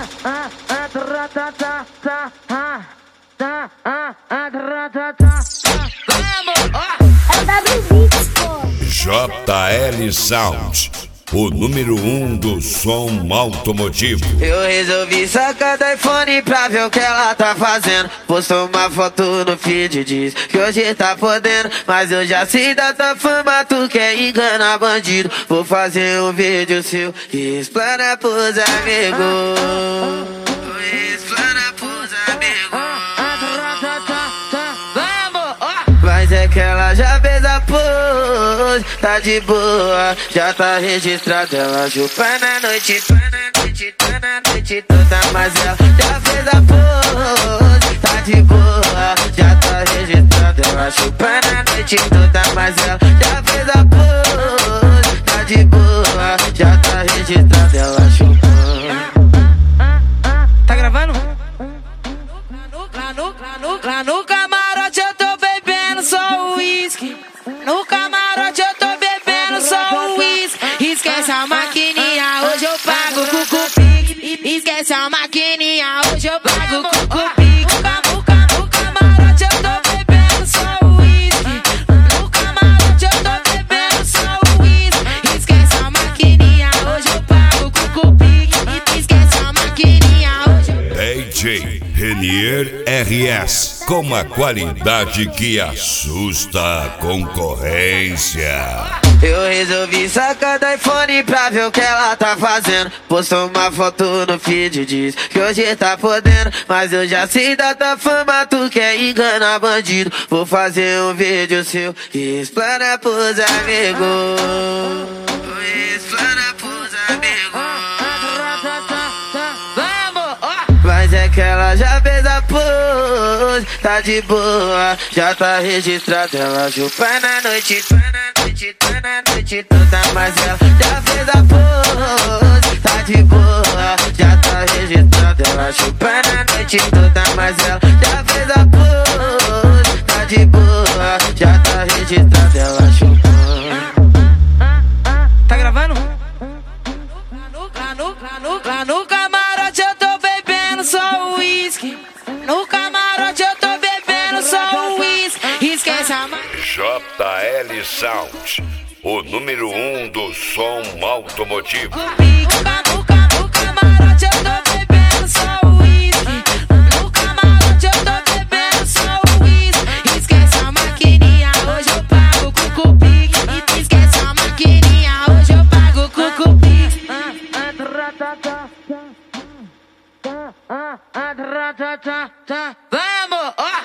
JL Sound, o número 1 do som automotivo. Eu resolvi sacar do iPhone pra ver o que ela tá fazendo. Postou uma foto no feed, diz que hoje tá podendo. Mas eu já sei da tua fama, tu quer enganar bandido. Vou fazer um vídeo seu e explana pros amigos. Explana pros amigos. Mas é que ela já fez a pose, tá de boa, já tá registrada. Ela chupa na noite, tá na noite toda. Mas ela já fez a pose, tá de boa, já tá registrada. Ela chupa na noite toda. Mas ela já fez a pose, tá de boa, já tá registrada. Ela chupa. Tá gravando? Lá no camarote eu tô bebendo só uísque. No camarote eu tô bebendo só uísque. Esquece a maquininha, hoje eu pago com cupique. Esquece a maquininha, hoje eu pago com cupique. No camarote eu tô bebendo só uísque. No camarote eu tô bebendo só uísque. Esquece a maquininha, hoje eu pago com cupique. Esquece a maquininha, hoje eu... DJ Renier RS, com a qualidade que assusta a concorrência. Eu resolvi sacar do iPhone pra ver o que ela tá fazendo. Postou uma foto no feed, diz que hoje tá podendo. Mas eu já sei da tua fama, tu quer enganar bandido. Vou fazer um vídeo seu e explana pros amigos. Explana pros amigos. Mas é que ela já fez a pose, tá de boa, já tá registrada. Ela chupa na noite, tá na noite toda. Mas ela já fez a pose, tá de boa, já tá registrada. Ela chupa na noite toda. Mas ela já fez a pose, tá de boa, já tá registrada. Ela chupa. Tá gravando? Lá no camarote eu tô bebendo só uísque. No camarote eu tô bebendo só uísque. Esquece a JL Sound, o número 1 do som automotivo. No camarote eu tô bebendo só uísque. No camarote eu tô bebendo só uísque. Esquece a maquininha, hoje eu pago com cupique. Esquece a maquininha, hoje eu pago com cupique. Vamos!